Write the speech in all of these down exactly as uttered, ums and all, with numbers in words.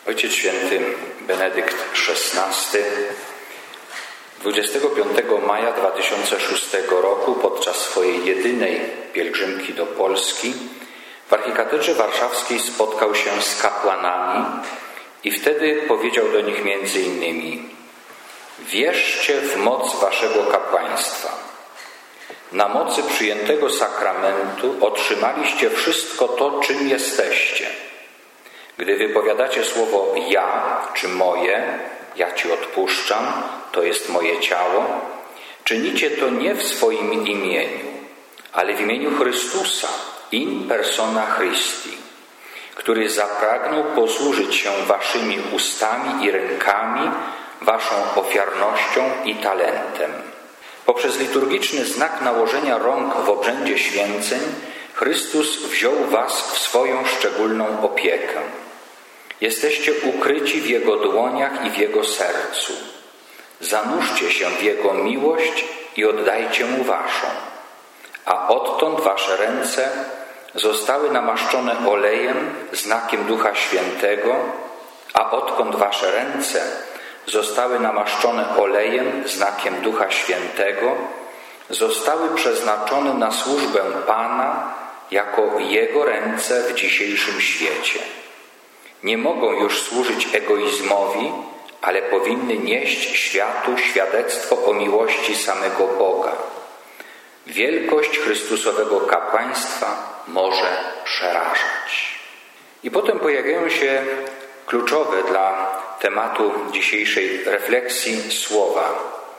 Ojciec Święty Benedykt szesnasty dwudziestego piątego maja dwa tysiące szóstego roku podczas swojej jedynej pielgrzymki do Polski w archikatedrze warszawskiej spotkał się z kapłanami i wtedy powiedział do nich między innymi: wierzcie w moc waszego kapłaństwa. Na mocy przyjętego sakramentu otrzymaliście wszystko to, czym jesteście. Gdy wypowiadacie słowo ja czy moje, ja ci odpuszczam, to jest moje ciało, czynicie to nie w swoim imieniu, ale w imieniu Chrystusa, in persona Christi, który zapragnął posłużyć się waszymi ustami i rękami, waszą ofiarnością i talentem. Poprzez liturgiczny znak nałożenia rąk w obrzędzie święceń Chrystus wziął was w swoją szczególną opiekę. Jesteście ukryci w Jego dłoniach i w Jego sercu. Zanurzcie się w Jego miłość i oddajcie Mu waszą. A odtąd wasze ręce zostały namaszczone olejem, znakiem Ducha Świętego, a odkąd wasze ręce zostały namaszczone olejem, znakiem Ducha Świętego, zostały przeznaczone na służbę Pana jako Jego ręce w dzisiejszym świecie. Nie mogą już służyć egoizmowi, ale powinny nieść światu świadectwo o miłości samego Boga. Wielkość Chrystusowego kapłaństwa może przerażać. I potem pojawiają się kluczowe dla tematu dzisiejszej refleksji słowa.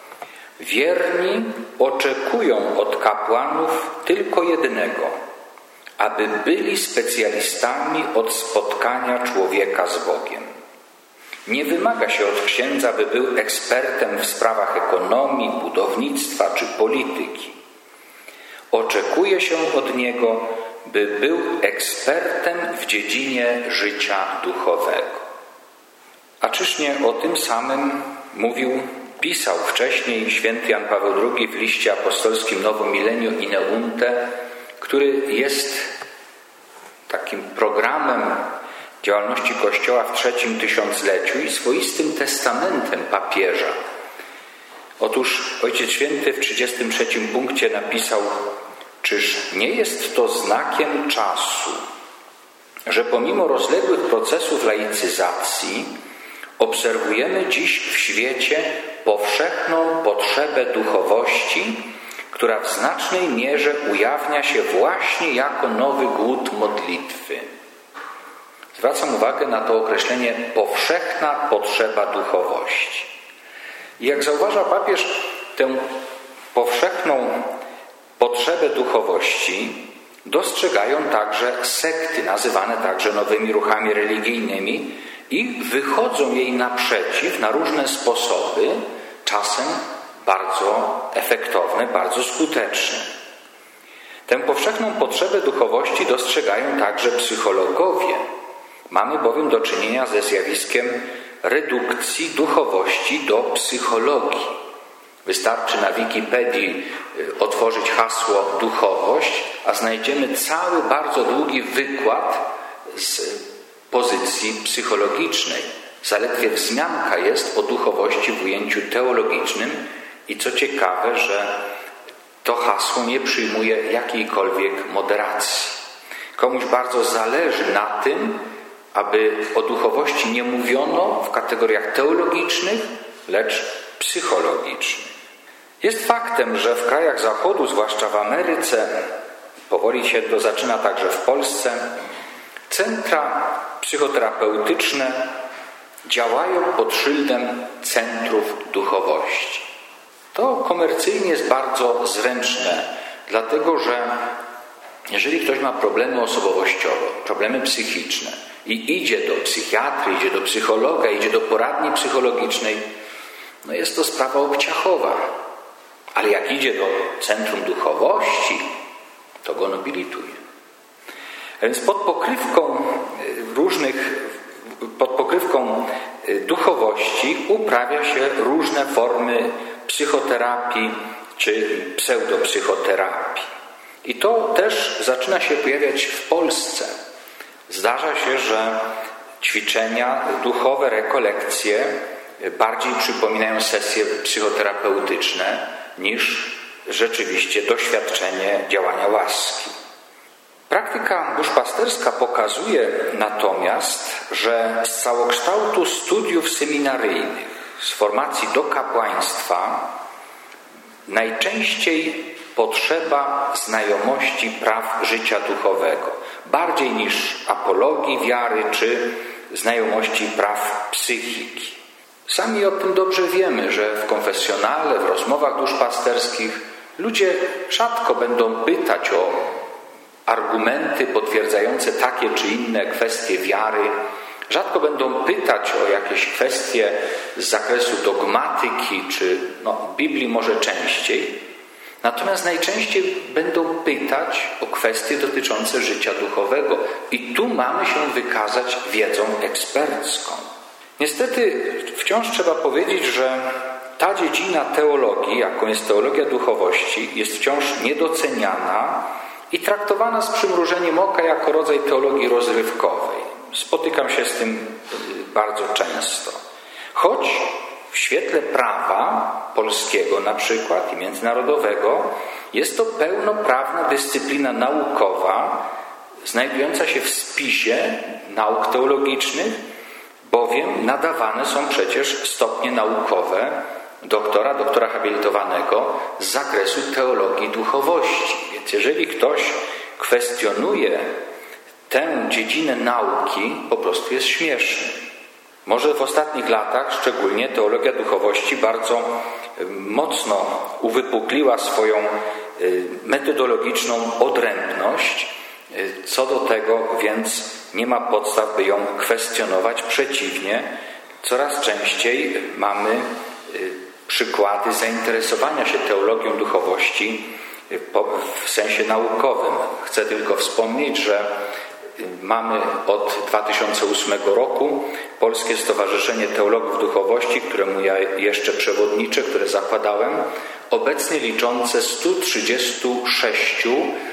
Wierni oczekują od kapłanów tylko jednego, aby byli specjalistami od spotkania człowieka z Bogiem. Nie wymaga się od księdza, by był ekspertem w sprawach ekonomii, budownictwa czy polityki. Oczekuje się od niego, by był ekspertem w dziedzinie życia duchowego. A czyż nie o tym samym mówił, pisał wcześniej święty Jan Paweł drugi w liście apostolskim Novum Millenium Ineunte, który jest takim programem działalności Kościoła w trzecim tysiącleciu i swoistym testamentem papieża. Otóż Ojciec Święty w trzydziestym trzecim punkcie napisał: czyż nie jest to znakiem czasu, że pomimo rozległych procesów laicyzacji obserwujemy dziś w świecie powszechną potrzebę duchowości, która w znacznej mierze ujawnia się właśnie jako nowy głód modlitwy. Zwracam uwagę na to określenie powszechna potrzeba duchowości. I jak zauważa papież, tę powszechną potrzebę duchowości dostrzegają także sekty, nazywane także nowymi ruchami religijnymi, i wychodzą jej naprzeciw na różne sposoby, czasem bardzo efektowne, bardzo skuteczne. Tę powszechną potrzebę duchowości dostrzegają także psychologowie. Mamy bowiem do czynienia ze zjawiskiem redukcji duchowości do psychologii. Wystarczy na Wikipedii otworzyć hasło duchowość, a znajdziemy cały bardzo długi wykład z pozycji psychologicznej. Zaledwie wzmianka jest o duchowości w ujęciu teologicznym i co ciekawe, że to hasło nie przyjmuje jakiejkolwiek moderacji. Komuś bardzo zależy na tym, aby o duchowości nie mówiono w kategoriach teologicznych, lecz psychologicznych. Jest faktem, że w krajach Zachodu, zwłaszcza w Ameryce, powoli się to zaczyna także w Polsce, centra psychoterapeutyczne działają pod szyldem centrów duchowości. To komercyjnie jest bardzo zręczne, dlatego że jeżeli ktoś ma problemy osobowościowe, problemy psychiczne i idzie do psychiatry, idzie do psychologa, idzie do poradni psychologicznej, no jest to sprawa obciachowa. Ale jak idzie do centrum duchowości, to go nobilituje. A więc pod pokrywką różnych, pod pokrywką duchowości uprawia się różne formy psychoterapii czy pseudopsychoterapii. I to też zaczyna się pojawiać w Polsce. Zdarza się, że ćwiczenia duchowe, rekolekcje bardziej przypominają sesje psychoterapeutyczne niż rzeczywiście doświadczenie działania łaski. Praktyka duszpasterska pokazuje natomiast, że z całokształtu studiów seminaryjnych, z formacji do kapłaństwa najczęściej potrzeba znajomości praw życia duchowego, bardziej niż apologii wiary czy znajomości praw psychiki. Sami o tym dobrze wiemy, że w konfesjonale, w rozmowach duszpasterskich ludzie rzadko będą pytać o argumenty potwierdzające takie czy inne kwestie wiary, rzadko będą pytać o jakieś kwestie z zakresu dogmatyki czy no, Biblii może częściej, natomiast najczęściej będą pytać o kwestie dotyczące życia duchowego i tu mamy się wykazać wiedzą ekspercką. Niestety wciąż trzeba powiedzieć, że ta dziedzina teologii, jaką jest teologia duchowości, jest wciąż niedoceniana i traktowana z przymrużeniem oka jako rodzaj teologii rozrywkowej. Spotykam się z tym bardzo często. Choć w świetle prawa polskiego na przykład i międzynarodowego jest to pełnoprawna dyscyplina naukowa znajdująca się w spisie nauk teologicznych, bowiem nadawane są przecież stopnie naukowe doktora, doktora habilitowanego z zakresu teologii duchowości. Więc jeżeli ktoś kwestionuje tę dziedzinę nauki, po prostu jest śmieszny. Może w ostatnich latach szczególnie teologia duchowości bardzo mocno uwypukliła swoją metodologiczną odrębność. Co do tego więc nie ma podstaw, by ją kwestionować. Przeciwnie, coraz częściej mamy przykłady zainteresowania się teologią duchowości w sensie naukowym. Chcę tylko wspomnieć, że mamy od dwa tysiące ósmego roku Polskie Stowarzyszenie Teologów Duchowości, któremu ja jeszcze przewodniczę, które zakładałem, obecnie liczące stu trzydziestu sześciu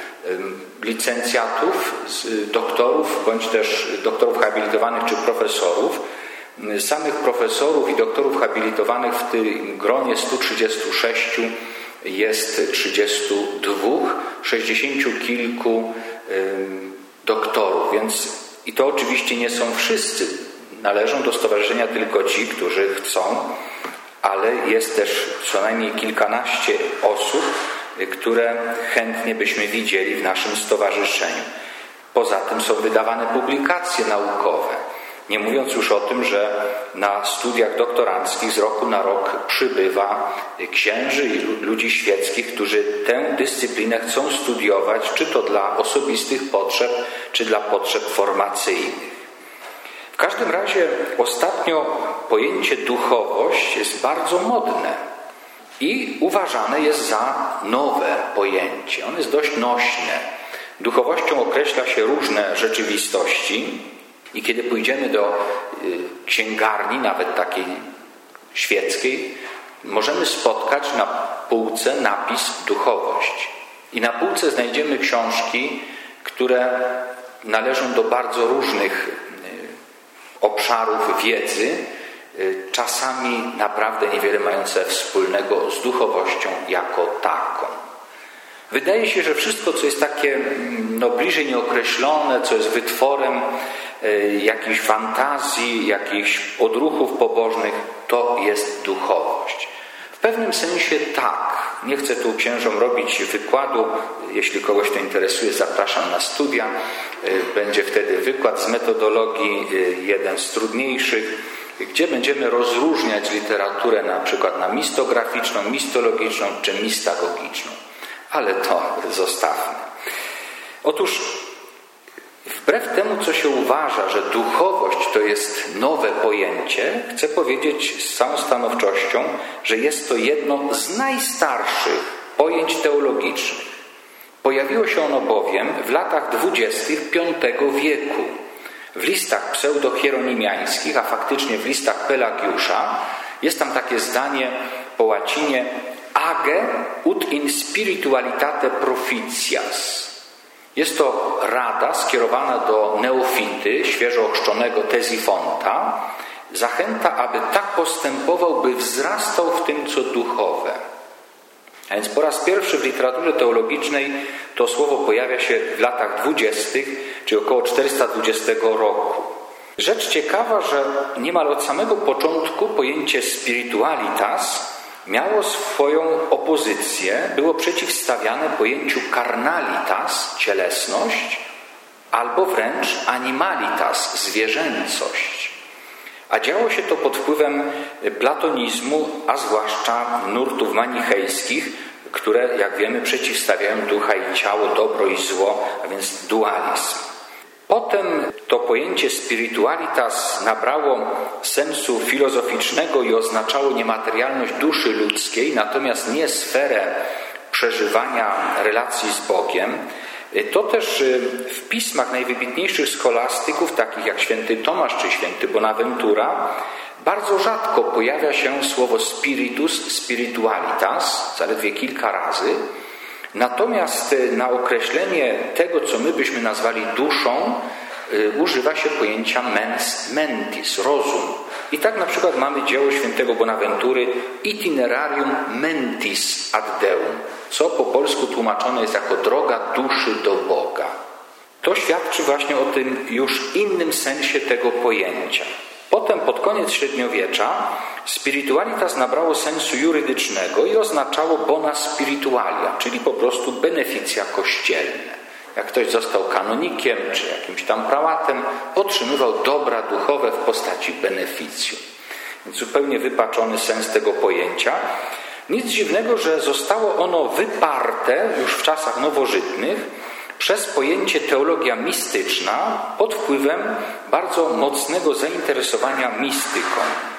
licencjatów, doktorów, bądź też doktorów habilitowanych czy profesorów. Samych profesorów i doktorów habilitowanych w tym gronie stu trzydziestu sześciu jest trzydziestu dwóch, sześćdziesięciu kilku doktorów, więc i to oczywiście nie są wszyscy. Należą do stowarzyszenia tylko ci, którzy chcą, ale jest też co najmniej kilkanaście osób, które chętnie byśmy widzieli w naszym stowarzyszeniu. Poza tym są wydawane publikacje naukowe. Nie mówiąc już o tym, że na studiach doktoranckich z roku na rok przybywa księży i ludzi świeckich, którzy tę dyscyplinę chcą studiować, czy to dla osobistych potrzeb, czy dla potrzeb formacyjnych. W każdym razie ostatnio pojęcie duchowość jest bardzo modne i uważane jest za nowe pojęcie. Ono jest dość nośne. Duchowością określa się różne rzeczywistości i kiedy pójdziemy do księgarni, nawet takiej świeckiej, możemy spotkać na półce napis duchowość. I na półce znajdziemy książki, które należą do bardzo różnych obszarów wiedzy, czasami naprawdę niewiele mające wspólnego z duchowością jako taką. Wydaje się, że wszystko, co jest takie no, bliżej nieokreślone, co jest wytworem y, jakichś fantazji, jakichś odruchów pobożnych, to jest duchowość. W pewnym sensie tak. Nie chcę tu księżom robić wykładu. Jeśli kogoś to interesuje, zapraszam na studia. Y, będzie wtedy wykład z metodologii, y, jeden z trudniejszych, gdzie będziemy rozróżniać literaturę na przykład na mistograficzną, mistologiczną czy mistagogiczną. Ale to zostawmy. Otóż wbrew temu, co się uważa, że duchowość to jest nowe pojęcie, chcę powiedzieć z całą stanowczością, że jest to jedno z najstarszych pojęć teologicznych. Pojawiło się ono bowiem w latach dwudziestych piątego wieku w listach pseudohieronimiańskich, a faktycznie w listach Pelagiusza. Jest tam takie zdanie po łacinie: age ut in spiritualitate propitias. Jest to rada skierowana do neofity, świeżo ochrzczonego Tezifonta, zachęta, aby tak postępował, by wzrastał w tym, co duchowe. A więc po raz pierwszy w literaturze teologicznej to słowo pojawia się w latach dwudziestych, czyli około czterysta dwudziestego roku. Rzecz ciekawa, że niemal od samego początku pojęcie spiritualitas miało swoją opozycję, było przeciwstawiane pojęciu carnalitas, cielesność, albo wręcz animalitas, zwierzęcość. A działo się to pod wpływem platonizmu, a zwłaszcza nurtów manichejskich, które, jak wiemy, przeciwstawiają ducha i ciało, dobro i zło, a więc dualizm. Potem to pojęcie spiritualitas nabrało sensu filozoficznego i oznaczało niematerialność duszy ludzkiej, natomiast nie sferę przeżywania relacji z Bogiem. To też w pismach najwybitniejszych scholastyków, takich jak święty Tomasz czy święty Bonaventura, bardzo rzadko pojawia się słowo spiritus, spiritualitas, zaledwie kilka razy. Natomiast na określenie tego, co my byśmy nazwali duszą, używa się pojęcia mens mentis, rozum. I tak na przykład mamy dzieło świętego Bonaventury Itinerarium mentis ad deum, co po polsku tłumaczone jest jako droga duszy do Boga. To świadczy właśnie o tym już innym sensie tego pojęcia. Potem pod koniec średniowiecza spiritualitas nabrało sensu jurydycznego i oznaczało bona spiritualia, czyli po prostu beneficja kościelne. Jak ktoś został kanonikiem czy jakimś tam prałatem, otrzymywał dobra duchowe w postaci beneficjum. Więc zupełnie wypaczony sens tego pojęcia. Nic dziwnego, że zostało ono wyparte już w czasach nowożytnych przez pojęcie teologia mistyczna pod wpływem bardzo mocnego zainteresowania mistyką.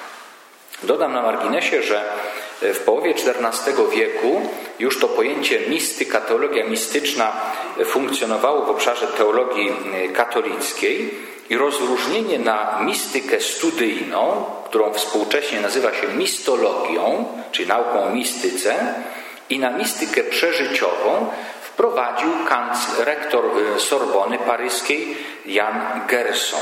Dodam na marginesie, że w połowie czternastego wieku już to pojęcie mistyka, teologia mistyczna funkcjonowało w obszarze teologii katolickiej i rozróżnienie na mistykę studyjną, którą współcześnie nazywa się mistologią, czyli nauką o mistyce, i na mistykę przeżyciową wprowadził rektor Sorbony paryskiej Jan Gerson.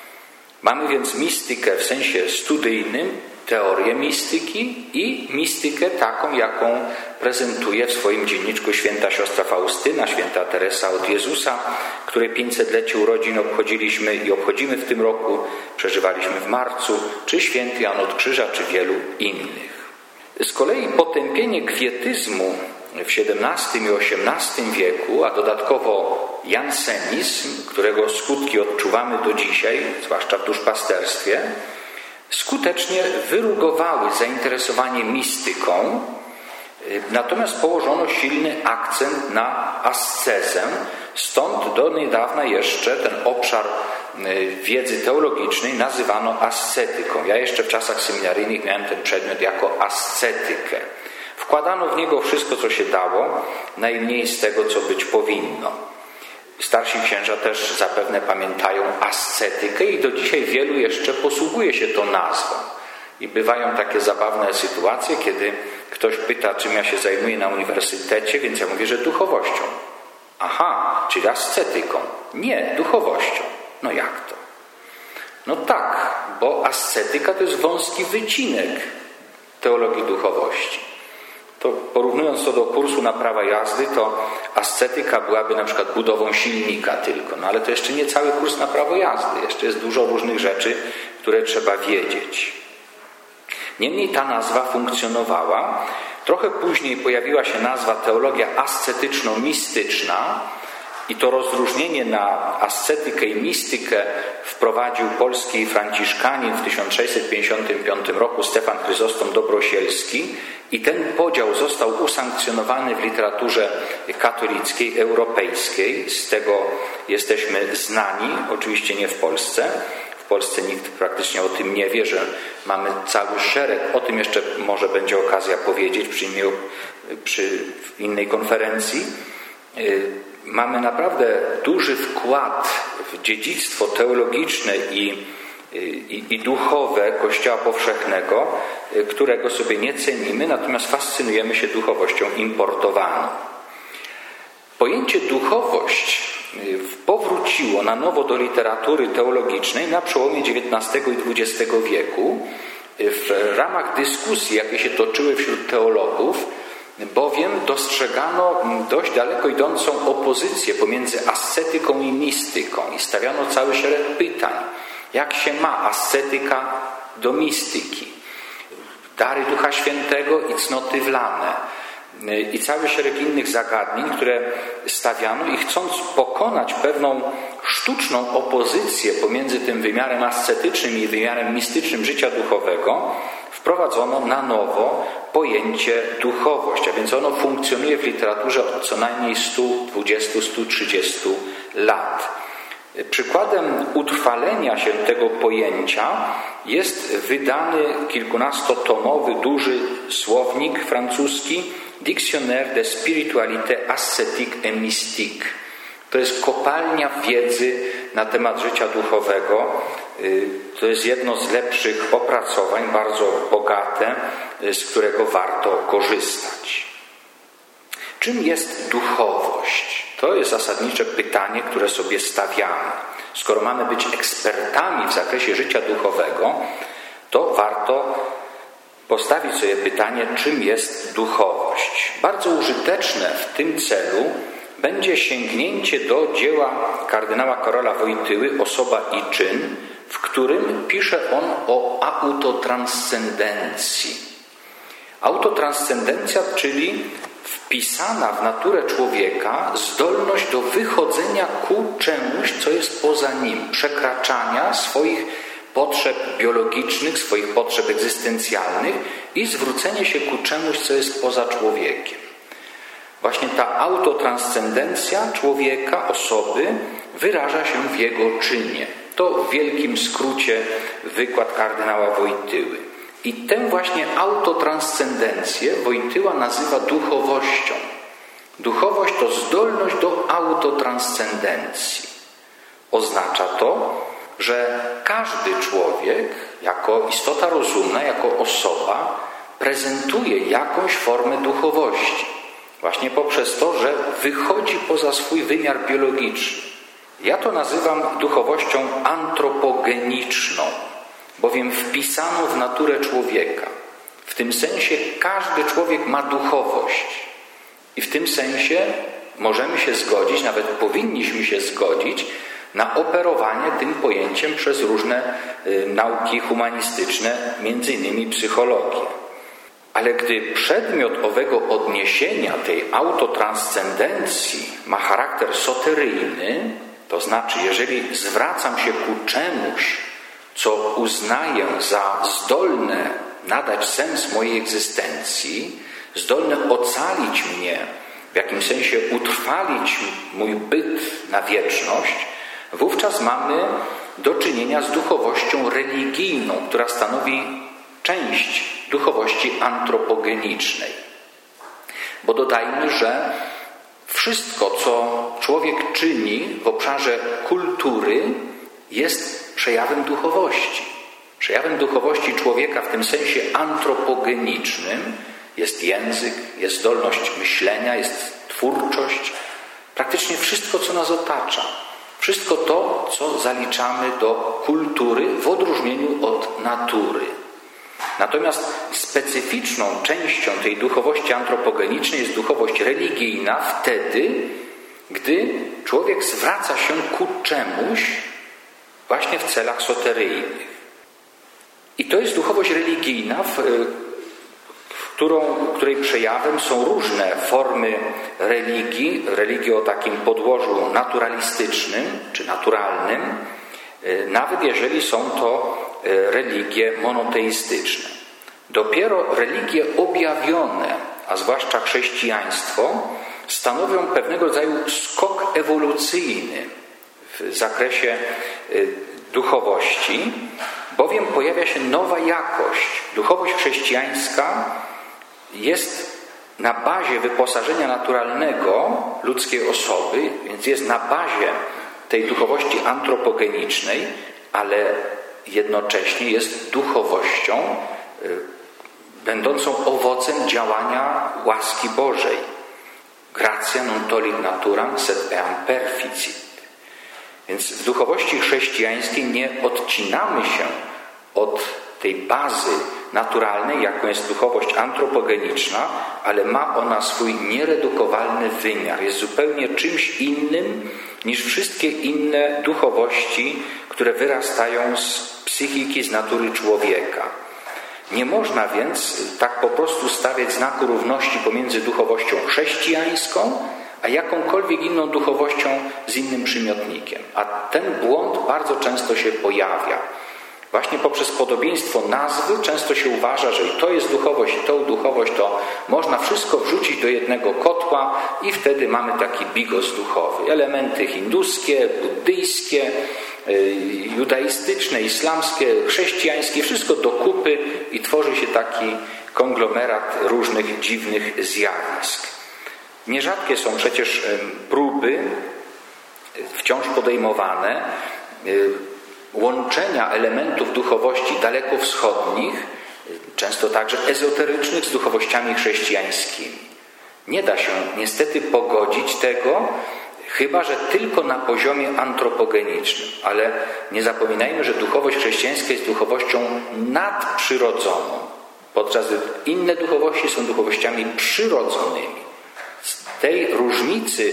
Mamy więc mistykę w sensie studyjnym, teorię mistyki i mistykę taką, jaką prezentuje w swoim dzienniczku święta siostra Faustyna, święta Teresa od Jezusa, której pięćsetlecie urodzin obchodziliśmy i obchodzimy w tym roku, przeżywaliśmy w marcu, czy święty Jan od Krzyża, czy wielu innych. Z kolei potępienie kwietyzmu w siedemnastym i osiemnastym wieku, a dodatkowo jansenizm, którego skutki odczuwamy do dzisiaj, zwłaszcza w duszpasterstwie, skutecznie wyrugowały zainteresowanie mistyką, natomiast położono silny akcent na ascezę, stąd do niedawna jeszcze ten obszar wiedzy teologicznej nazywano ascetyką. Ja jeszcze w czasach seminaryjnych miałem ten przedmiot jako ascetykę. Wkładano w niego wszystko, co się dało, najmniej z tego, co być powinno. Starsi księża też zapewne pamiętają ascetykę i do dzisiaj wielu jeszcze posługuje się tą nazwą. I bywają takie zabawne sytuacje, kiedy ktoś pyta, czym ja się zajmuję na uniwersytecie, więc ja mówię, że duchowością. Aha, czyli ascetyką. Nie, duchowością. No jak to? No tak, bo ascetyka to jest wąski wycinek teologii duchowości. To porównując to do kursu na prawa jazdy, to ascetyka byłaby na przykład budową silnika tylko. No ale to jeszcze nie cały kurs na prawo jazdy. Jeszcze jest dużo różnych rzeczy, które trzeba wiedzieć. Niemniej ta nazwa funkcjonowała. Trochę później pojawiła się nazwa teologia ascetyczno-mistyczna i to rozróżnienie na ascetykę i mistykę wprowadził polski franciszkanin w tysiąc sześćset pięćdziesiątym piątym roku Stefan Chryzostom Dobrosielski i ten podział został usankcjonowany w literaturze katolickiej, europejskiej. Z tego jesteśmy znani, oczywiście nie w Polsce. W Polsce nikt praktycznie o tym nie wie, że mamy cały szereg, o tym jeszcze może będzie okazja powiedzieć przy, przy innej konferencji. Mamy naprawdę duży wkład w dziedzictwo teologiczne i, i, i duchowe Kościoła powszechnego, którego sobie nie cenimy, natomiast fascynujemy się duchowością importowaną. Pojęcie duchowość powróciło na nowo do literatury teologicznej na przełomie dziewiętnastego i dwudziestego wieku w ramach dyskusji, jakie się toczyły wśród teologów, bowiem dostrzegano dość daleko idącą opozycję pomiędzy ascetyką i mistyką i stawiano cały szereg pytań. Jak się ma ascetyka do mistyki? Dary Ducha Świętego i cnoty wlane. I cały szereg innych zagadnień, które stawiano i chcąc pokonać pewną sztuczną opozycję pomiędzy tym wymiarem ascetycznym i wymiarem mistycznym życia duchowego, wprowadzono na nowo pojęcie duchowość, a więc ono funkcjonuje w literaturze od co najmniej sto dwadzieścia do stu trzydziestu lat. Przykładem utrwalenia się tego pojęcia jest wydany kilkunastotomowy duży słownik francuski Dictionnaire de spiritualité ascétique et mystique. To jest kopalnia wiedzy na temat życia duchowego. To jest jedno z lepszych opracowań, bardzo bogate, z którego warto korzystać. Czym jest duchowość? To jest zasadnicze pytanie, które sobie stawiamy. Skoro mamy być ekspertami w zakresie życia duchowego, to warto postawić sobie pytanie, czym jest duchowość. Bardzo użyteczne w tym celu będzie sięgnięcie do dzieła kardynała Karola Wojtyły Osoba i czyn, w którym pisze on o autotranscendencji. Autotranscendencja, czyli wpisana w naturę człowieka zdolność do wychodzenia ku czemuś, co jest poza nim, przekraczania swoich potrzeb biologicznych, swoich potrzeb egzystencjalnych i zwrócenie się ku czemuś, co jest poza człowiekiem. Właśnie ta autotranscendencja człowieka, osoby, wyraża się w jego czynie. To w wielkim skrócie wykład kardynała Wojtyły. I tę właśnie autotranscendencję Wojtyła nazywa duchowością. Duchowość to zdolność do autotranscendencji. Oznacza to, że każdy człowiek jako istota rozumna, jako osoba prezentuje jakąś formę duchowości. Właśnie poprzez to, że wychodzi poza swój wymiar biologiczny. Ja to nazywam duchowością antropogeniczną, bowiem wpisaną w naturę człowieka. W tym sensie każdy człowiek ma duchowość. I w tym sensie możemy się zgodzić, nawet powinniśmy się zgodzić, na operowanie tym pojęciem przez różne y, nauki humanistyczne, między innymi psychologię. Ale gdy przedmiot owego odniesienia, tej autotranscendencji ma charakter soteryjny, to znaczy jeżeli zwracam się ku czemuś, co uznaję za zdolne nadać sens mojej egzystencji, zdolne ocalić mnie, w jakimś sensie utrwalić mój byt na wieczność, wówczas mamy do czynienia z duchowością religijną, która stanowi część duchowości antropogenicznej. Bo dodajmy, że wszystko, co człowiek czyni w obszarze kultury, jest przejawem duchowości. Przejawem duchowości człowieka w tym sensie antropogenicznym jest język, jest zdolność myślenia, jest twórczość. Praktycznie wszystko, co nas otacza. Wszystko to, co zaliczamy do kultury w odróżnieniu od natury. Natomiast specyficzną częścią tej duchowości antropogenicznej jest duchowość religijna wtedy, gdy człowiek zwraca się ku czemuś właśnie w celach soteryjnych. I to jest duchowość religijna, w, w którą, której przejawem są różne formy religii, religii o takim podłożu naturalistycznym czy naturalnym, nawet jeżeli są to religie monoteistyczne. Dopiero religie objawione, a zwłaszcza chrześcijaństwo, stanowią pewnego rodzaju skok ewolucyjny w zakresie duchowości, bowiem pojawia się nowa jakość. Duchowość chrześcijańska jest na bazie wyposażenia naturalnego ludzkiej osoby, więc jest na bazie tej duchowości antropogenicznej, ale jednocześnie jest duchowością y, będącą owocem działania łaski Bożej. Gratia non tollit naturam, sed eam perficit. Więc w duchowości chrześcijańskiej nie odcinamy się od tej bazy naturalnej, jaką jest duchowość antropogeniczna, ale ma ona swój nieredukowalny wymiar. Jest zupełnie czymś innym niż wszystkie inne duchowości, które wyrastają z psychiki, z natury człowieka. Nie można więc tak po prostu stawiać znaku równości pomiędzy duchowością chrześcijańską a jakąkolwiek inną duchowością z innym przymiotnikiem. A ten błąd bardzo często się pojawia. Właśnie poprzez podobieństwo nazwy często się uważa, że i to jest duchowość, i tą duchowość, to można wszystko wrzucić do jednego kotła i wtedy mamy taki bigos duchowy. Elementy hinduskie, buddyjskie, judaistyczne, islamskie, chrześcijańskie, wszystko do kupy i tworzy się taki konglomerat różnych dziwnych zjawisk. Nierzadkie są przecież próby, wciąż podejmowane, łączenia elementów duchowości dalekowschodnich, często także ezoterycznych, z duchowościami chrześcijańskimi. Nie da się niestety pogodzić tego, chyba że tylko na poziomie antropogenicznym. Ale nie zapominajmy, że duchowość chrześcijańska jest duchowością nadprzyrodzoną, podczas gdy inne duchowości są duchowościami przyrodzonymi. Z tej różnicy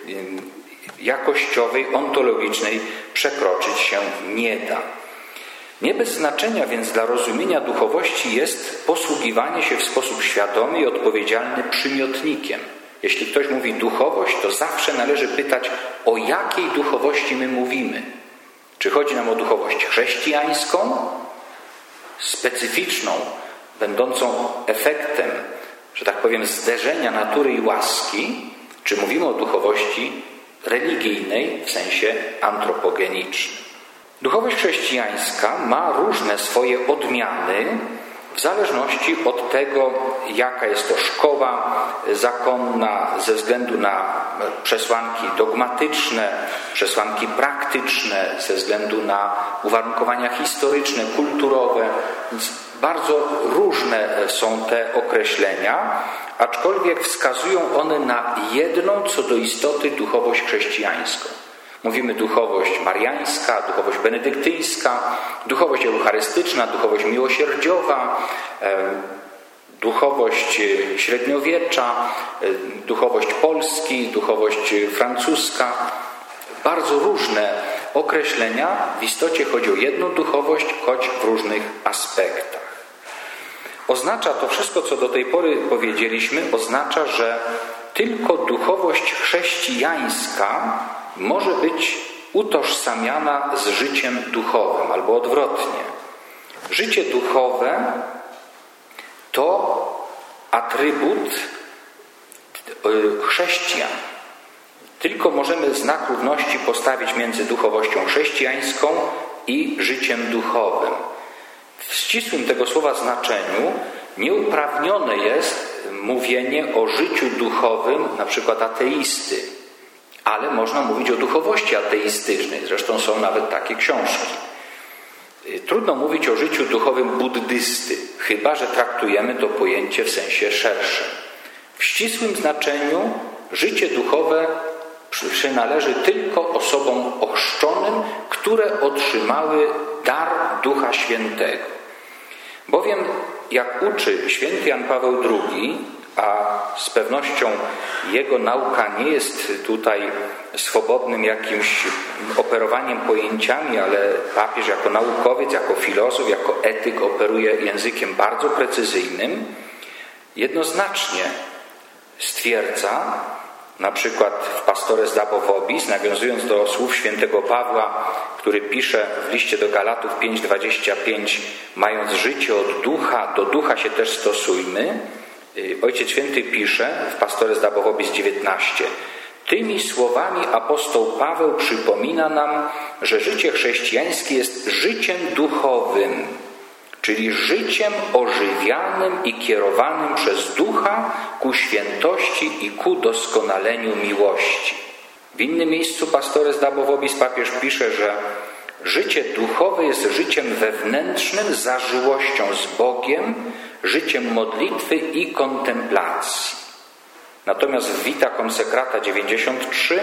jakościowej, ontologicznej przekroczyć się nie da. Nie bez znaczenia więc dla rozumienia duchowości jest posługiwanie się w sposób świadomy i odpowiedzialny przymiotnikiem. Jeśli ktoś mówi duchowość, to zawsze należy pytać, o jakiej duchowości my mówimy. Czy chodzi nam o duchowość chrześcijańską, specyficzną, będącą efektem, że tak powiem, zderzenia natury i łaski, czy mówimy o duchowości religijnej w sensie antropogenicznym. Duchowość chrześcijańska ma różne swoje odmiany w zależności od tego, jaka jest to szkoła zakonna ze względu na przesłanki dogmatyczne, przesłanki praktyczne, ze względu na uwarunkowania historyczne, kulturowe. Więc bardzo różne są te określenia, aczkolwiek wskazują one na jedną co do istoty duchowość chrześcijańską. Mówimy duchowość mariańska, duchowość benedyktyńska, duchowość eucharystyczna, duchowość miłosierdziowa, duchowość średniowiecza, duchowość Polski, duchowość francuska. Bardzo różne określenia. W istocie chodzi o jedną duchowość, choć w różnych aspektach. Oznacza to wszystko, co do tej pory powiedzieliśmy, oznacza, że tylko duchowość chrześcijańska może być utożsamiana z życiem duchowym, albo odwrotnie. Życie duchowe to atrybut chrześcijan. Tylko możemy znak równości postawić między duchowością chrześcijańską i życiem duchowym. W ścisłym tego słowa znaczeniu nieuprawnione jest mówienie o życiu duchowym na przykład ateisty, ale można mówić o duchowości ateistycznej. Zresztą są nawet takie książki. Trudno mówić o życiu duchowym buddysty, chyba że traktujemy to pojęcie w sensie szerszym. W ścisłym znaczeniu życie duchowe przynależy tylko osobom ochrzczonym, które otrzymały dar Ducha Świętego. Bowiem, jak uczy święty Jan Paweł drugi, a z pewnością jego nauka nie jest tutaj swobodnym jakimś operowaniem pojęciami, ale papież jako naukowiec, jako filozof, jako etyk operuje językiem bardzo precyzyjnym, jednoznacznie stwierdza, na przykład w Pastores Dabo Vobis, nawiązując do słów świętego Pawła, który pisze w liście do Galatów pięć dwadzieścia pięć, mając życie od ducha, do ducha się też stosujmy. Ojciec Święty pisze w Pastores Dabo Vobis dziewiętnaście, tymi słowami apostoł Paweł przypomina nam, że życie chrześcijańskie jest życiem duchowym, czyli życiem ożywianym i kierowanym przez Ducha ku świętości i ku doskonaleniu miłości. W innym miejscu Pastores Dabo Vobis papież pisze, że życie duchowe jest życiem wewnętrznym, zażyłością z Bogiem, życiem modlitwy i kontemplacji. Natomiast w Vita Consecrata dziewięćdziesiąt trzy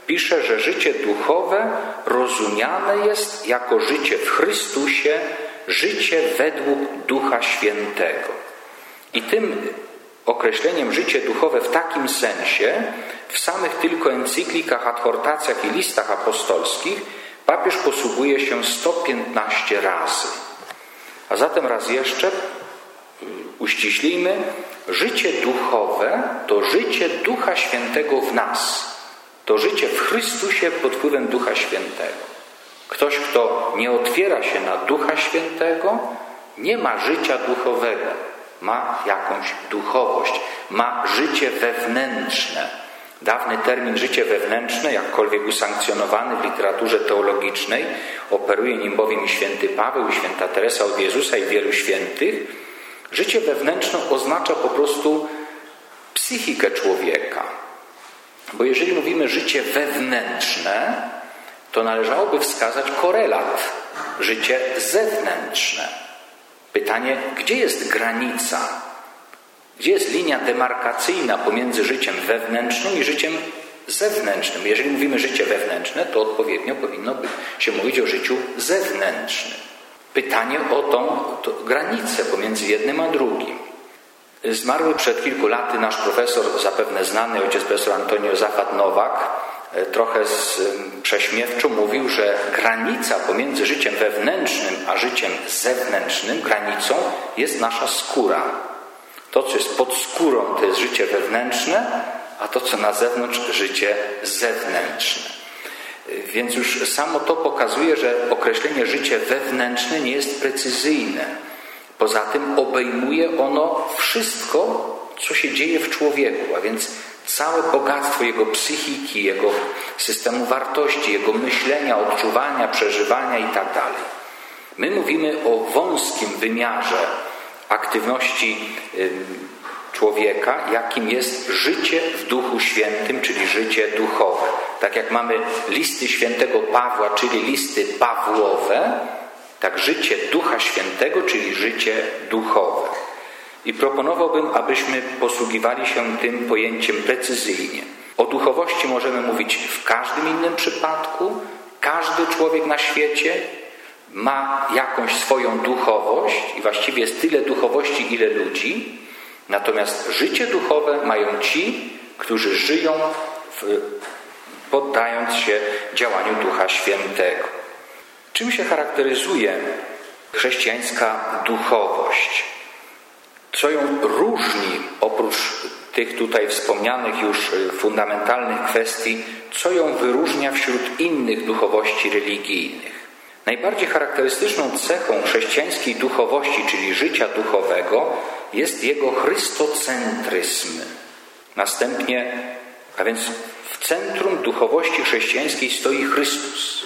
pisze, że życie duchowe rozumiane jest jako życie w Chrystusie, życie według Ducha Świętego. I tym określeniem życie duchowe w takim sensie w samych tylko encyklikach, adhortacjach i listach apostolskich papież posługuje się sto piętnaście razy. A zatem raz jeszcze uściślijmy, życie duchowe to życie Ducha Świętego w nas. To życie w Chrystusie pod wpływem Ducha Świętego. Ktoś, kto nie otwiera się na Ducha Świętego, nie ma życia duchowego. Ma jakąś duchowość, ma życie wewnętrzne. Dawny termin życie wewnętrzne, jakkolwiek usankcjonowany w literaturze teologicznej, operuje nim bowiem i święty Paweł, i święta Teresa od Jezusa i wielu świętych. Życie wewnętrzne oznacza po prostu psychikę człowieka. Bo jeżeli mówimy życie wewnętrzne, to należałoby wskazać korelat, życie zewnętrzne. Pytanie, gdzie jest granica? Gdzie jest linia demarkacyjna pomiędzy życiem wewnętrznym i życiem zewnętrznym? Jeżeli mówimy życie wewnętrzne, to odpowiednio powinno by się mówić o życiu zewnętrznym. Pytanie o tą to granicę pomiędzy jednym a drugim. Zmarły przed kilku laty nasz profesor, zapewne znany ojciec profesor Antonio Zafat Nowak, trochę z, prześmiewczo mówił, że granica pomiędzy życiem wewnętrznym a życiem zewnętrznym, granicą jest nasza skóra. To, co jest pod skórą, to jest życie wewnętrzne, a to, co na zewnątrz, życie zewnętrzne. Więc już samo to pokazuje, że określenie życie wewnętrzne nie jest precyzyjne. Poza tym obejmuje ono wszystko, co się dzieje w człowieku, a więc całe bogactwo jego psychiki, jego systemu wartości, jego myślenia, odczuwania, przeżywania itd. My mówimy o wąskim wymiarze aktywności człowieka, jakim jest życie w Duchu Świętym, czyli życie duchowe. Tak jak mamy listy świętego Pawła, czyli listy Pawłowe, tak życie Ducha Świętego, czyli życie duchowe. I proponowałbym, abyśmy posługiwali się tym pojęciem precyzyjnie. O duchowości możemy mówić w każdym innym przypadku. Każdy człowiek na świecie ma jakąś swoją duchowość i właściwie jest tyle duchowości, ile ludzi. Natomiast życie duchowe mają ci, którzy żyją w, poddając się działaniu Ducha Świętego. Czym się charakteryzuje chrześcijańska duchowość? Co ją różni, oprócz tych tutaj wspomnianych już fundamentalnych kwestii, co ją wyróżnia wśród innych duchowości religijnych? Najbardziej charakterystyczną cechą chrześcijańskiej duchowości, czyli życia duchowego, jest jego chrystocentryzm. Następnie, a więc w centrum duchowości chrześcijańskiej stoi Chrystus.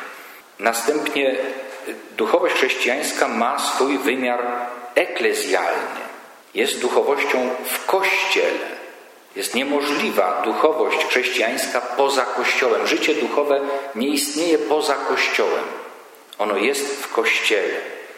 Następnie duchowość chrześcijańska ma swój wymiar eklezjalny. Jest duchowością w Kościele. Jest niemożliwa duchowość chrześcijańska poza Kościołem. Życie duchowe nie istnieje poza Kościołem. Ono jest w Kościele.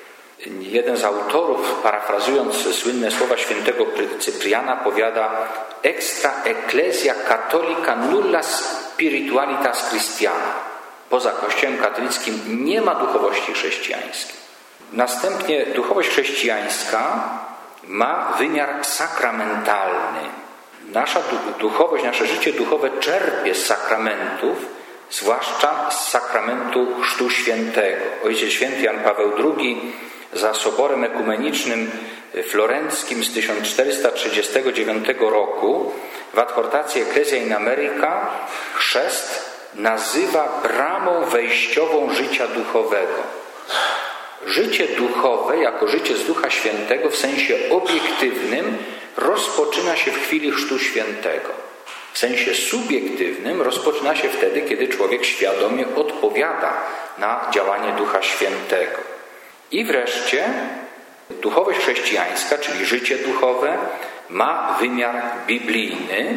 Jeden z autorów, parafrazując słynne słowa świętego Cypriana, powiada: extra ecclesia catholica nulla spiritualitas Christiana. Poza Kościołem katolickim nie ma duchowości chrześcijańskiej. Następnie duchowość chrześcijańska ma wymiar sakramentalny. Nasza duchowość, nasze życie duchowe czerpie z sakramentów, zwłaszcza z sakramentu Chrztu Świętego. Ojciec Święty Jan Paweł drugi za Soborem Ekumenicznym Florenckim z tysiąc czterysta trzydziestego dziewiątego roku w adhortacji Ecclesia in America chrzest nazywa bramą wejściową życia duchowego. Życie duchowe, jako życie z Ducha Świętego w sensie obiektywnym, rozpoczyna się w chwili Chrztu Świętego. W sensie subiektywnym rozpoczyna się wtedy, kiedy człowiek świadomie odpowiada na działanie Ducha Świętego. I wreszcie duchowość chrześcijańska, czyli życie duchowe, ma wymiar biblijny,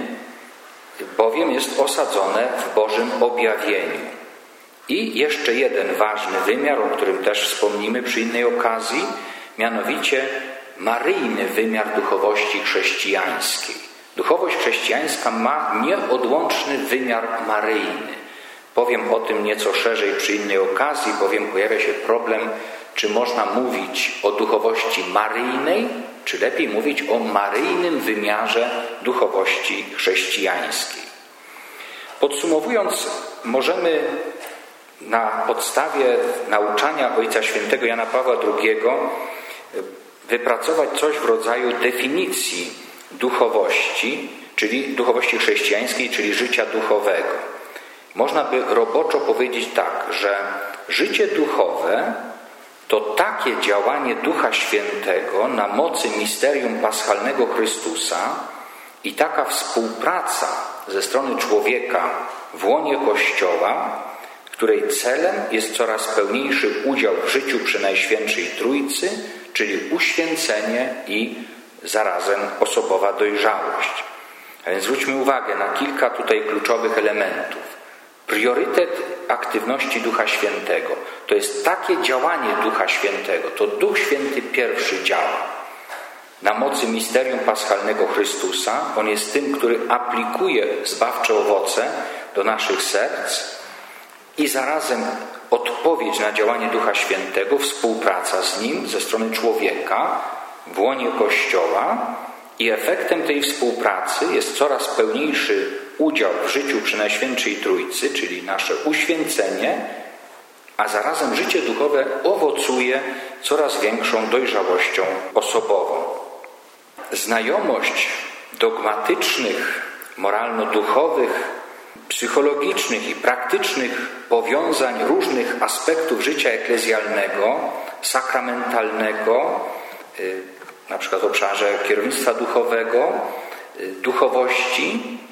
bowiem jest osadzone w Bożym objawieniu. I jeszcze jeden ważny wymiar, o którym też wspomnimy przy innej okazji, mianowicie maryjny wymiar duchowości chrześcijańskiej. Duchowość chrześcijańska ma nieodłączny wymiar maryjny. Powiem o tym nieco szerzej przy innej okazji, bowiem pojawia się problem, czy można mówić o duchowości maryjnej, czy lepiej mówić o maryjnym wymiarze duchowości chrześcijańskiej. Podsumowując, możemy na podstawie nauczania Ojca Świętego Jana Pawła drugiego wypracować coś w rodzaju definicji duchowości, czyli duchowości chrześcijańskiej, czyli życia duchowego. Można by roboczo powiedzieć tak, że życie duchowe to takie działanie Ducha Świętego na mocy misterium paschalnego Chrystusa i taka współpraca ze strony człowieka w łonie Kościoła, której celem jest coraz pełniejszy udział w życiu przy Najświętszej Trójcy, czyli uświęcenie i zarazem osobowa dojrzałość. A więc zwróćmy uwagę na kilka tutaj kluczowych elementów. Priorytet aktywności Ducha Świętego to jest takie działanie Ducha Świętego, to Duch Święty pierwszy działa. Na mocy misterium paschalnego Chrystusa On jest tym, który aplikuje zbawcze owoce do naszych serc i zarazem odpowiedź na działanie Ducha Świętego, współpraca z Nim ze strony człowieka w łonie Kościoła i efektem tej współpracy jest coraz pełniejszy udział w życiu przy Najświętszej Trójcy, czyli nasze uświęcenie, a zarazem życie duchowe owocuje coraz większą dojrzałością osobową. Znajomość dogmatycznych, moralno-duchowych, psychologicznych i praktycznych powiązań różnych aspektów życia eklezjalnego, sakramentalnego, na przykład w obszarze kierownictwa duchowego, duchowości,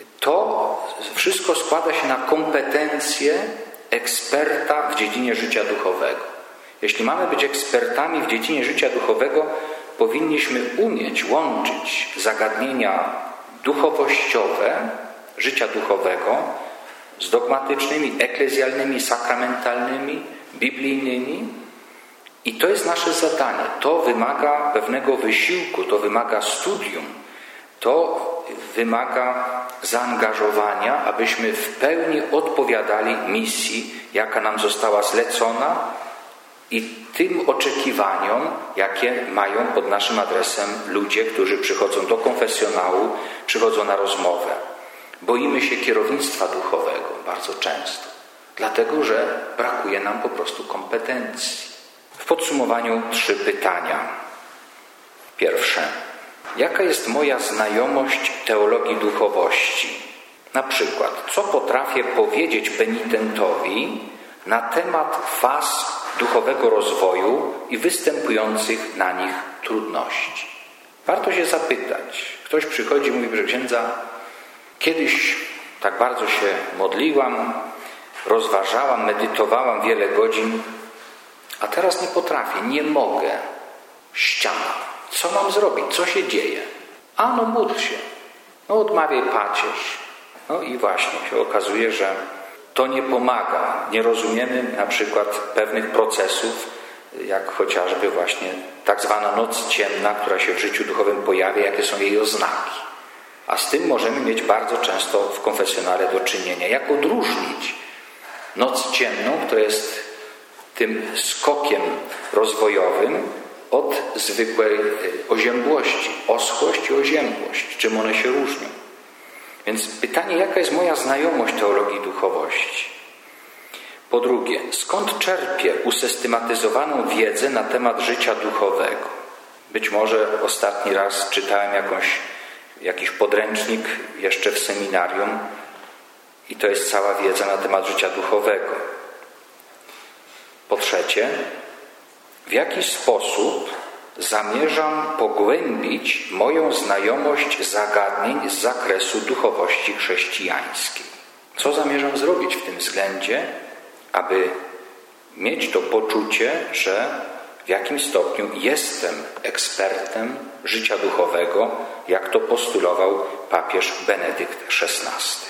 to wszystko składa się na kompetencje eksperta w dziedzinie życia duchowego. Jeśli mamy być ekspertami w dziedzinie życia duchowego, powinniśmy umieć łączyć zagadnienia duchowościowe, życia duchowego z dogmatycznymi, eklezjalnymi, sakramentalnymi, biblijnymi. I to jest nasze zadanie. To wymaga pewnego wysiłku, to wymaga studium, to wymaga zaangażowania, abyśmy w pełni odpowiadali misji, jaka nam została zlecona i tym oczekiwaniom, jakie mają pod naszym adresem ludzie, którzy przychodzą do konfesjonału, przychodzą na rozmowę. Boimy się kierownictwa duchowego bardzo często, dlatego że brakuje nam po prostu kompetencji. W podsumowaniu trzy pytania. Pierwsze. Jaka jest moja znajomość teologii duchowości? Na przykład, co potrafię powiedzieć penitentowi na temat faz duchowego rozwoju i występujących na nich trudności? Warto się zapytać. Ktoś przychodzi i mówi, że księdza, kiedyś tak bardzo się modliłam, rozważałam, medytowałam wiele godzin, a teraz nie potrafię, nie mogę. Ściana. Co mam zrobić? Co się dzieje? A no módl się. No odmawiaj pacierz. No i właśnie się okazuje, że to nie pomaga. Nie rozumiemy na przykład pewnych procesów, jak chociażby właśnie tak zwana noc ciemna, która się w życiu duchowym pojawia, jakie są jej oznaki. A z tym możemy mieć bardzo często w konfesjonale do czynienia. Jak odróżnić noc ciemną, która jest tym skokiem rozwojowym, od zwykłej oziębłości, oschłość i oziębłość. Czym one się różnią? Więc pytanie, jaka jest moja znajomość teologii duchowości? Po drugie, skąd czerpię usystematyzowaną wiedzę na temat życia duchowego? Być może ostatni raz czytałem jakąś, jakiś podręcznik jeszcze w seminarium i to jest cała wiedza na temat życia duchowego. Po trzecie, w jaki sposób zamierzam pogłębić moją znajomość zagadnień z zakresu duchowości chrześcijańskiej? Co zamierzam zrobić w tym względzie, aby mieć to poczucie, że w jakim stopniu jestem ekspertem życia duchowego, jak to postulował papież Benedykt szesnasty.